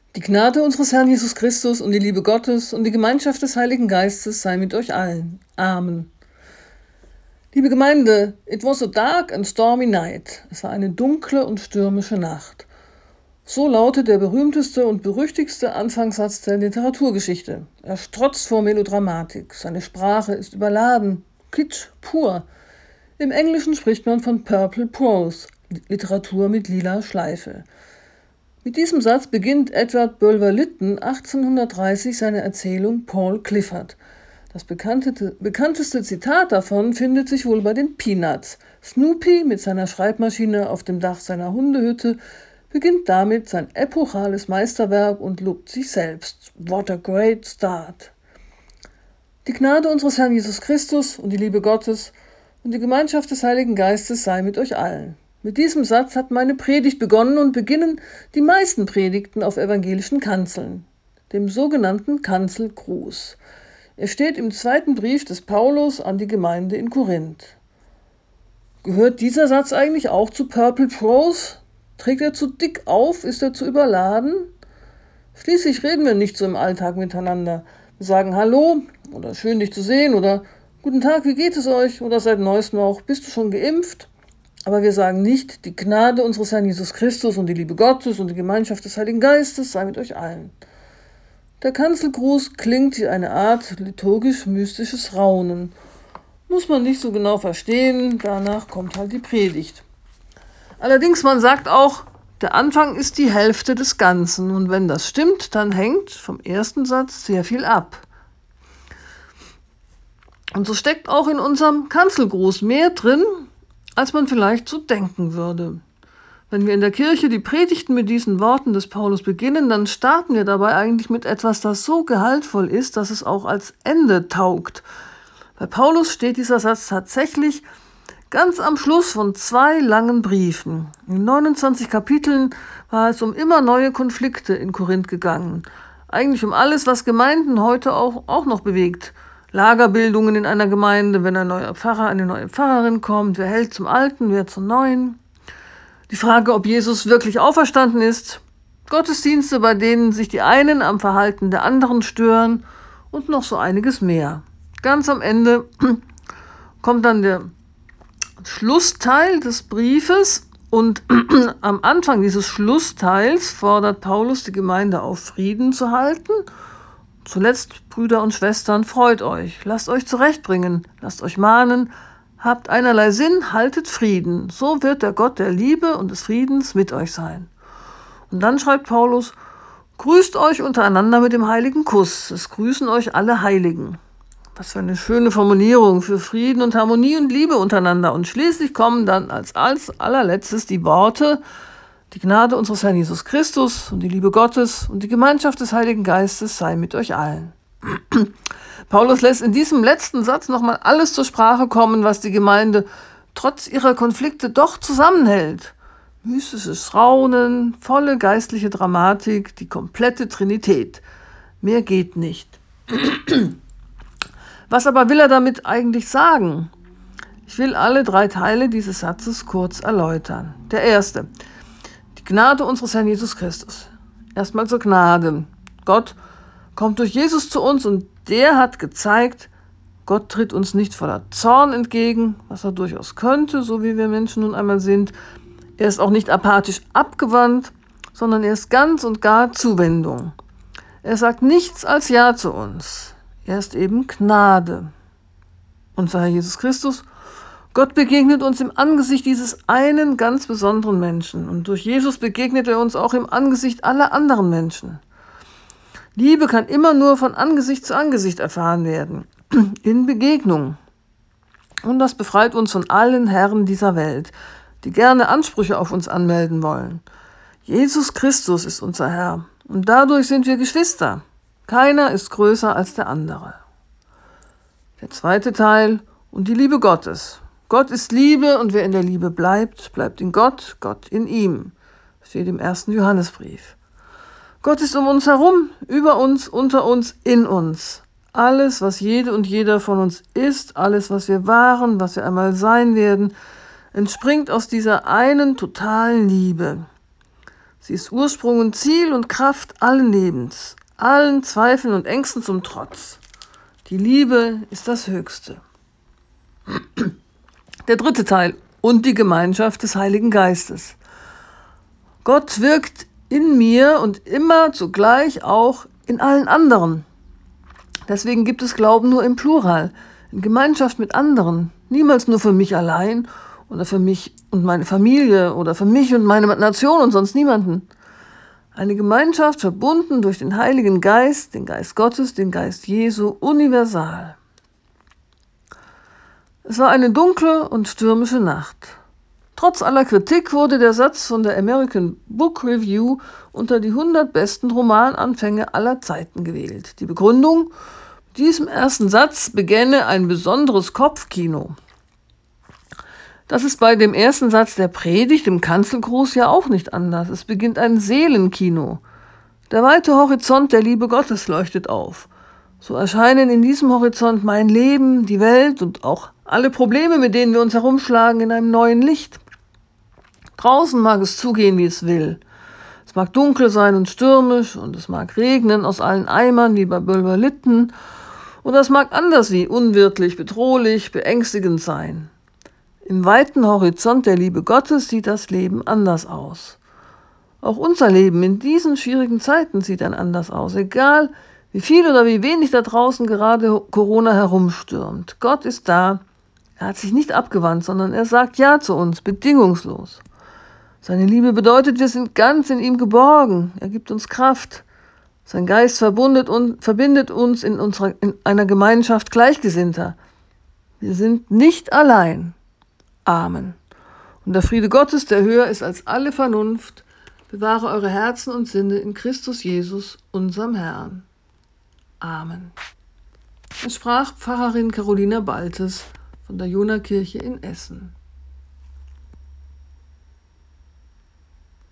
Die Gnade unseres Herrn Jesus Christus und die Liebe Gottes und die Gemeinschaft des Heiligen Geistes sei mit euch allen. Amen. Liebe Gemeinde, it was a dark and stormy night. Es war eine dunkle und stürmische Nacht. So lautet der berühmteste und berüchtigste Anfangssatz der Literaturgeschichte. Er strotzt vor Melodramatik. Seine Sprache ist überladen, Kitsch pur. Im Englischen spricht man von Purple Prose, Literatur mit lila Schleife. Mit diesem Satz beginnt Edward Bulwer-Lytton 1830 seine Erzählung Paul Clifford. Das bekannteste Zitat davon findet sich wohl bei den Peanuts. Snoopy mit seiner Schreibmaschine auf dem Dach seiner Hundehütte beginnt damit sein epochales Meisterwerk und lobt sich selbst. What a great start! Die Gnade unseres Herrn Jesus Christus und die Liebe Gottes und die Gemeinschaft des Heiligen Geistes sei mit euch allen. Mit diesem Satz hat meine Predigt begonnen und beginnen die meisten Predigten auf evangelischen Kanzeln, dem sogenannten Kanzelgruß. Er steht im 2. Brief des Paulus an die Gemeinde in Korinth. Gehört dieser Satz eigentlich auch zu Purple Prose? Trägt er zu dick auf? Ist er zu überladen? Schließlich reden wir nicht so im Alltag miteinander. Wir sagen Hallo oder schön dich zu sehen oder Guten Tag, wie geht es euch? Oder seit neuestem auch, bist du schon geimpft? Aber wir sagen nicht, die Gnade unseres Herrn Jesus Christus und die Liebe Gottes und die Gemeinschaft des Heiligen Geistes sei mit euch allen. Der Kanzelgruß klingt wie eine Art liturgisch-mystisches Raunen. Muss man nicht so genau verstehen, danach kommt halt die Predigt. Allerdings, man sagt auch, der Anfang ist die Hälfte des Ganzen. Und wenn das stimmt, dann hängt vom ersten Satz sehr viel ab. Und so steckt auch in unserem Kanzelgruß mehr drin, als man vielleicht so denken würde. Wenn wir in der Kirche die Predigten mit diesen Worten des Paulus beginnen, dann starten wir dabei eigentlich mit etwas, das so gehaltvoll ist, dass es auch als Ende taugt. Bei Paulus steht dieser Satz tatsächlich ganz am Schluss von 2 langen Briefen. In 29 Kapiteln war es um immer neue Konflikte in Korinth gegangen. Eigentlich um alles, was Gemeinden heute auch noch bewegt. Lagerbildungen in einer Gemeinde, wenn ein neuer Pfarrer, eine neue Pfarrerin kommt, wer hält zum Alten, wer zum Neuen. Die Frage, ob Jesus wirklich auferstanden ist. Gottesdienste, bei denen sich die einen am Verhalten der anderen stören und noch so einiges mehr. Ganz am Ende kommt dann der Schlussteil des Briefes und am Anfang dieses Schlussteils fordert Paulus die Gemeinde auf, Frieden zu halten. Zuletzt, Brüder und Schwestern, freut euch, lasst euch zurechtbringen, lasst euch mahnen, habt einerlei Sinn, haltet Frieden, so wird der Gott der Liebe und des Friedens mit euch sein. Und dann schreibt Paulus, grüßt euch untereinander mit dem heiligen Kuss, es grüßen euch alle Heiligen. Was für eine schöne Formulierung für Frieden und Harmonie und Liebe untereinander. Und schließlich kommen dann als allerletztes die Worte, die Gnade unseres Herrn Jesus Christus und die Liebe Gottes und die Gemeinschaft des Heiligen Geistes sei mit euch allen. Paulus lässt in diesem letzten Satz nochmal alles zur Sprache kommen, was die Gemeinde trotz ihrer Konflikte doch zusammenhält. Mystisches Raunen, volle geistliche Dramatik, die komplette Trinität. Mehr geht nicht. Was aber will er damit eigentlich sagen? Ich will alle 3 Teile dieses Satzes kurz erläutern. Der erste. Die Gnade unseres Herrn Jesus Christus. Erstmal zur Gnade. Gott kommt durch Jesus zu uns und der hat gezeigt, Gott tritt uns nicht voller Zorn entgegen, was er durchaus könnte, so wie wir Menschen nun einmal sind. Er ist auch nicht apathisch abgewandt, sondern er ist ganz und gar Zuwendung. Er sagt nichts als Ja zu uns. Er ist eben Gnade. Unser Herr Jesus Christus, Gott begegnet uns im Angesicht dieses einen ganz besonderen Menschen. Und durch Jesus begegnet er uns auch im Angesicht aller anderen Menschen. Liebe kann immer nur von Angesicht zu Angesicht erfahren werden, in Begegnung. Und das befreit uns von allen Herren dieser Welt, die gerne Ansprüche auf uns anmelden wollen. Jesus Christus ist unser Herr und dadurch sind wir Geschwister. Keiner ist größer als der andere. Der zweite Teil und die Liebe Gottes. Gott ist Liebe und wer in der Liebe bleibt, bleibt in Gott, Gott in ihm. Steht im 1. Johannesbrief. Gott ist um uns herum, über uns, unter uns, in uns. Alles, was jede und jeder von uns ist, alles, was wir waren, was wir einmal sein werden, entspringt aus dieser einen totalen Liebe. Sie ist Ursprung und Ziel und Kraft allen Lebens, allen Zweifeln und Ängsten zum Trotz. Die Liebe ist das Höchste. Der dritte Teil und die Gemeinschaft des Heiligen Geistes. Gott wirkt in mir und immer zugleich auch in allen anderen. Deswegen gibt es Glauben nur im Plural, in Gemeinschaft mit anderen, niemals nur für mich allein oder für mich und meine Familie oder für mich und meine Nation und sonst niemanden. Eine Gemeinschaft verbunden durch den Heiligen Geist, den Geist Gottes, den Geist Jesu, universal. Es war eine dunkle und stürmische Nacht. Trotz aller Kritik wurde der Satz von der American Book Review unter die 100 besten Romananfänge aller Zeiten gewählt. Die Begründung: mit diesem ersten Satz begänne ein besonderes Kopfkino. Das ist bei dem ersten Satz der Predigt im Kanzelgruß ja auch nicht anders. Es beginnt ein Seelenkino. Der weite Horizont der Liebe Gottes leuchtet auf. So erscheinen in diesem Horizont mein Leben, die Welt und auch alle Probleme, mit denen wir uns herumschlagen, in einem neuen Licht. Draußen mag es zugehen, wie es will. Es mag dunkel sein und stürmisch und es mag regnen aus allen Eimern wie bei Bölverlitten oder es mag anders wie unwirtlich, bedrohlich, beängstigend sein. Im weiten Horizont der Liebe Gottes sieht das Leben anders aus. Auch unser Leben in diesen schwierigen Zeiten sieht dann anders aus, egal wie viel oder wie wenig da draußen gerade Corona herumstürmt. Gott ist da, er hat sich nicht abgewandt, sondern er sagt Ja zu uns, bedingungslos. Seine Liebe bedeutet, wir sind ganz in ihm geborgen, er gibt uns Kraft. Sein Geist verbindet uns in einer Gemeinschaft Gleichgesinnter. Wir sind nicht allein. Amen. Und der Friede Gottes, der höher ist als alle Vernunft, bewahre eure Herzen und Sinne in Christus Jesus, unserem Herrn. Amen. Es sprach Pfarrerin Carolina Baltes von der Jonakirche in Essen.